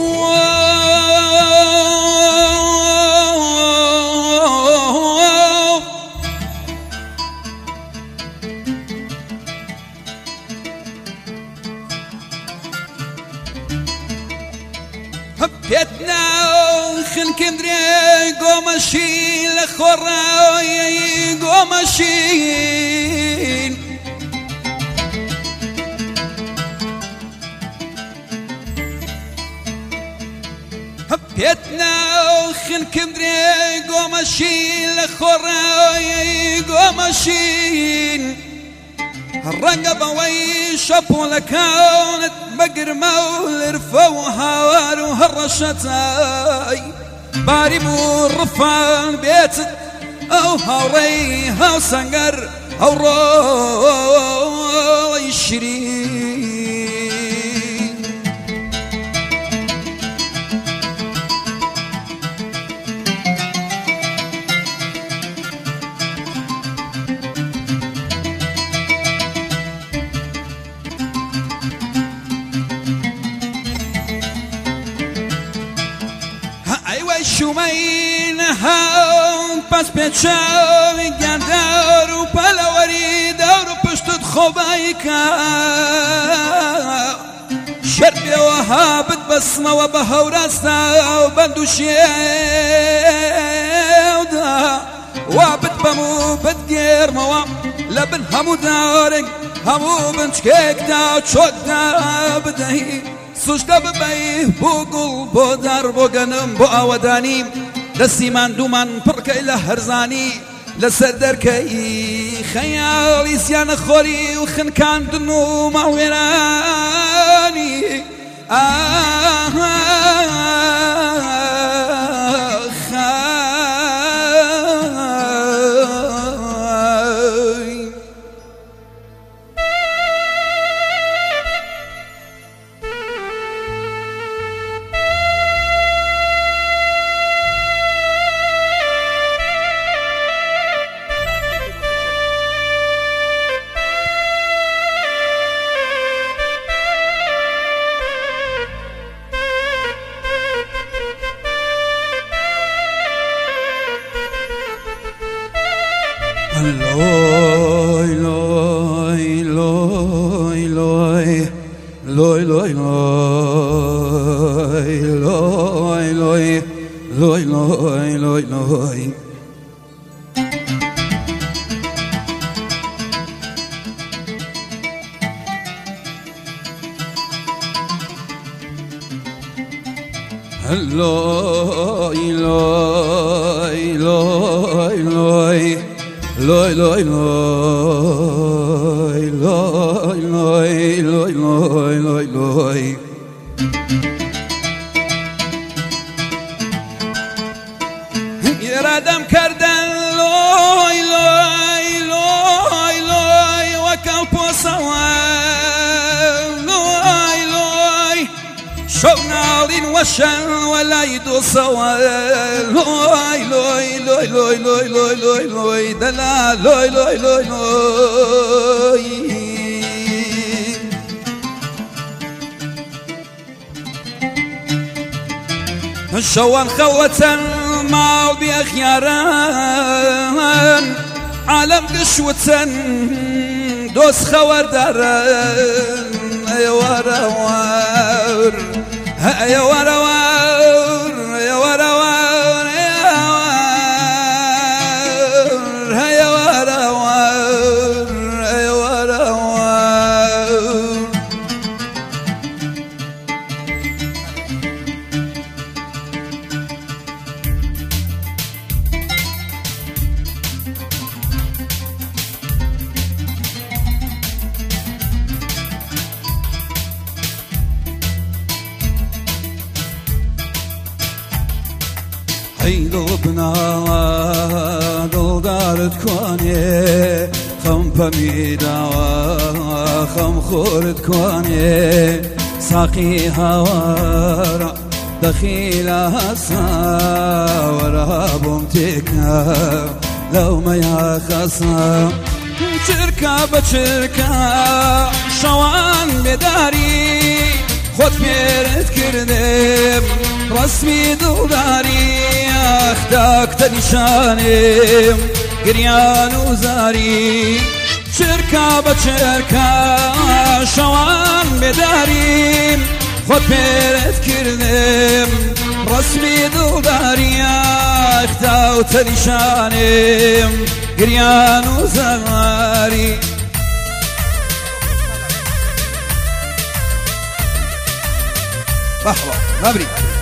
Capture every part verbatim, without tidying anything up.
بيتنا خن كندري قومشي لخوراي قومشين بيتنا خن كندري قومشي لخوراي قومشين الرقبة ويشبو لكونت بقر مول رفوها وارو هالرشتاي باري مور رفان بيت او هاوري هاو سنقر او روي شرين شومين هاون پس پیچاوی گردار و پلوری دار و پشتت خوبایکا شربی و هابت بسمه و بهورستا و بندوشیودا وابت بمو بدگیر موا لبن همو دارنگ همو بنچکیک دا چود دا بدهی سوشتا ببایی بو گل بو در بو گنم بو آودانی دستی من دو من پرکی لهرزانی لسر درکی خیالی سیان خوری و خنکاندن و ماویرانی آه Loi, loi, loi, loi, loi, loi, loi, loi, loi, loi, loi, loi. Loi, loi, loi, loi. Loi, loi, loi, loi, loi, loi, loi, loi, loi. يرادم كردن لوي لوي لوي لوي وكالبو سوال لوي لوي شونالين وشن ولا يدو سوال لوي لوي لوي لوي لوي لوي لوي لوي دلا لوي لوي لوي لوي شوان خوة ما بأخياران عالم قشوة دوس خوار داران يا وراوار يا وراوار يا وراوار يا وراوار يا وراوار قلبنا دل دارت كواني خم بميدا خم خورت كواني ساقي هوارا دخيلها ساورا بمتكا لو ما يخصا شركة بشركة شوان بداري خۆت پێرت کردم ڕسمی دڵداری ئەختاکتە نیشانم گریان و زاری چرکا بە چرکا شەوان بێداریم خۆت پێرت کردم ڕسمی دڵداری ئەختاکتە نیشانم گریان و زاری بحوة مبري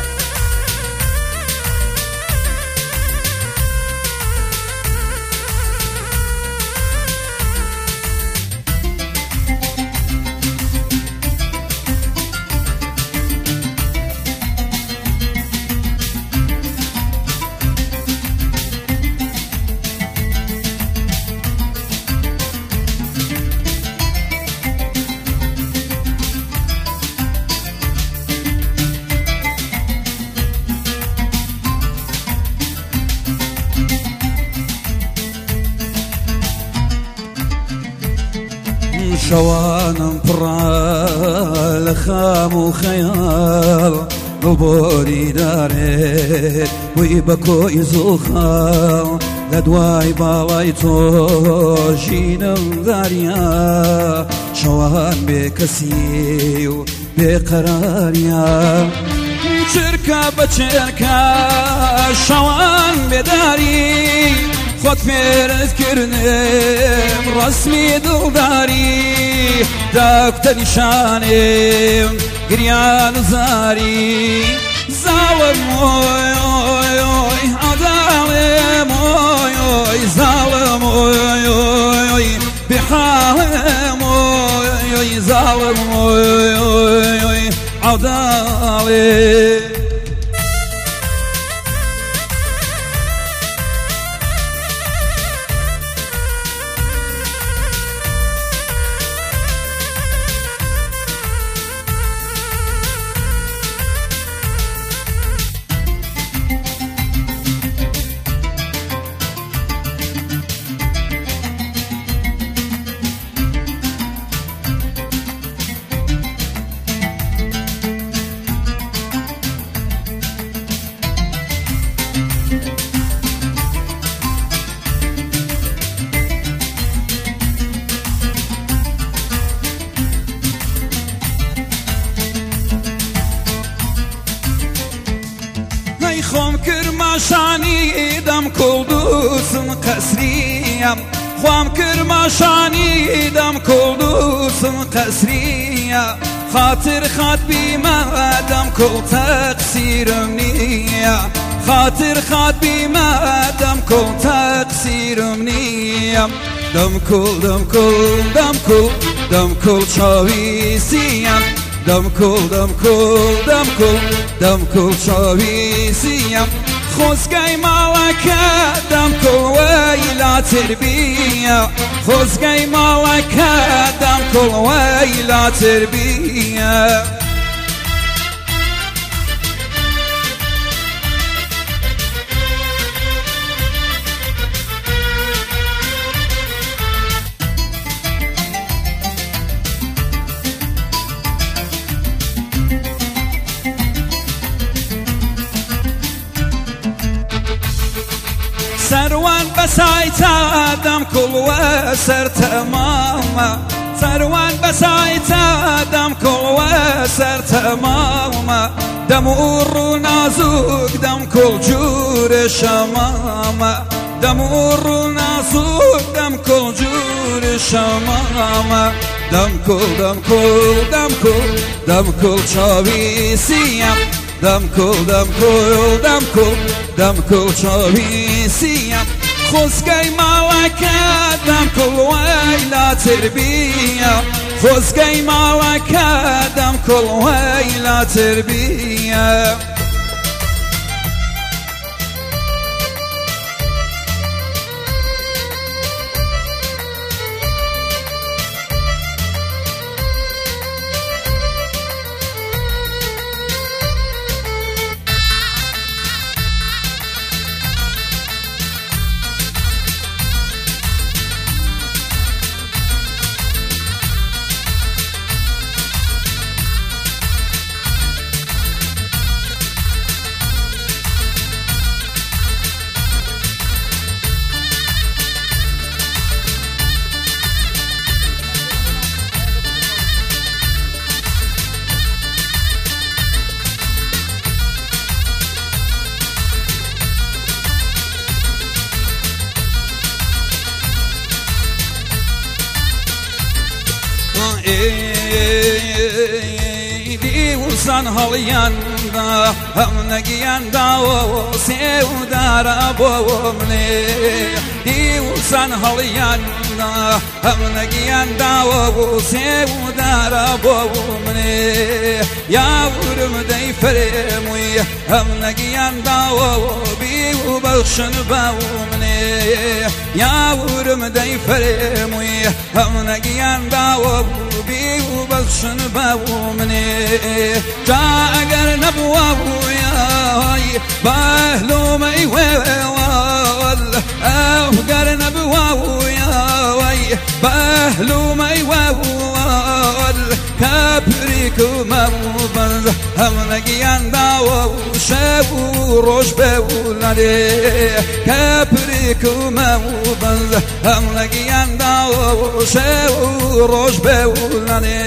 شوانم پڕا لە خام و خەیاڵ دڵبۆری دارێت بووی بە کۆی زوڵخاڵ لە دوای باڵای تۆ ژینم داریا شەوان بێ کەسی و بێقەراریا چرکە بە چرکە شەوان بێداری خۆت پێرت کردم ڕسمی دڵداری داکتە نیشانم گریان و زاری زاڵم ئۆی ئۆی ئۆی عەداڵم ئۆی ئۆی زاڵم ئۆی ئۆی بحاڵم ئۆی ئۆی زاڵم ئۆی ئۆی ئۆی عەداڵم خۆم کرماشانی دەم کوڵدوسم قەسریم خۆم کرماشانی دەم کوڵدوسم قەسریە خاتر خات بیمە دەم کوڵ تەقسیرم نییە خاتر خات بیمە دەم کوڵ تەقسیرم نییە دەم کوڵ دەم کوڵ دەم کوڵ دەم کوڵ چاویسیم دەم کوڵ دەم کوڵ دەم کوڵ دەم کوڵ چاویسیم خۆزگای ماوەکە دەم کوڵ وەی لا تربیە خۆزگای ماوەکە دەم کوڵ وەی لا تربیە سەروان بەسایتە دەم کوڵ وە سەر تەمامە سەروان بەسایتە دەم کوڵ وە سەر تەمامە دەم و ڕوو نازووک دەم کوڵ جوورە شەمامە دەم و ڕوو نازووک دەم کوڵ جوورە شەمامە دەم کوڵ دەم کوڵ دەم کوڵ دەم کوڵ چاویسیم دەم کوڵ دەم کوڵ دەم کوڵ دەم کوڵ چاویسیم خۆزگای ماوەکە دەم کوڵ وەی لا تربیە خۆزگای ماوەکە دەم کوڵ وەی لا تربیە دیوسان هەڵیاندا هەم نەگیاندا سێودارە بۆ منێ دیوسان هەڵیاندا هەم نەگیاندا سێودارە بۆ منێ یاورم دەی فەرێمووی هەم نەگیاندا بی و بەخشن بە منێ یاورم دەی فەرێمووی هەم نەگیاندا بی و بەخشن بە منێ جا ئەگەر نەبووە بوویای بەهلومەی وێوەڵ ئەوگەر نەبووە بوویای بەهلومەی وێوەڵ کەپریک و مەوبەر هەم نەگیانداوە و شەو و ڕۆژ بێولەرێ کەپریک و مەوبەر هەم نەگیانداوە و شەو و ڕۆژ بێولەرێ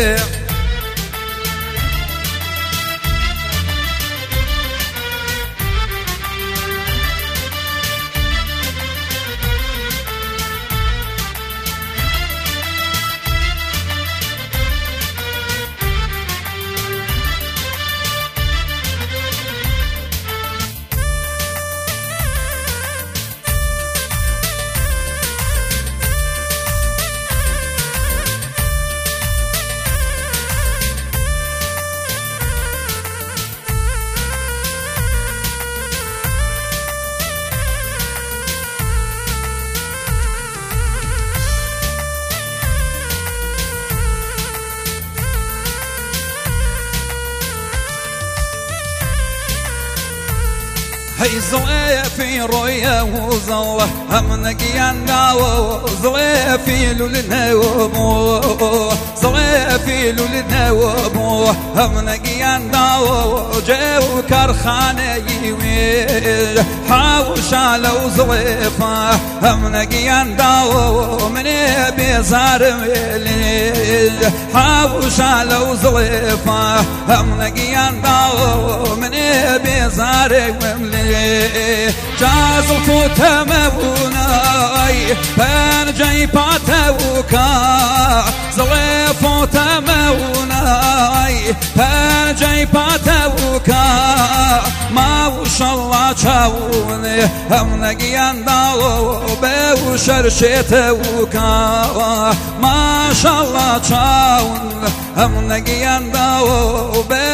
هەی زڵێفی ڕۆیە و زەڵ هەم نەگیاندا و زڵێفی لولنەوە بوو زڵێفی لولنەوە بوو هەم نەگیاندا و جێ و کارخانەی وێ حاوشا لەو زڵێفە هەم نەگیاندا و منێ بێزارم لێ حاوشا لەو زڵێفە هەم نەگیاندا و منێ بێزارم لێ جازل فوتەمەبوونای پەنجەی پاتەوکە زڵێ فوتەمەبوونای پەنجەی پاتەوکە ماوشەڵا چاونێ هەم نەگیانداوە بێ و شەرشێتەوکە ماشەڵا چاون هەم نەگیانداوە بێ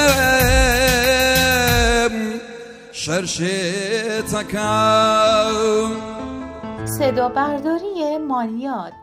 شرشتکم. صدا برداری مانیات.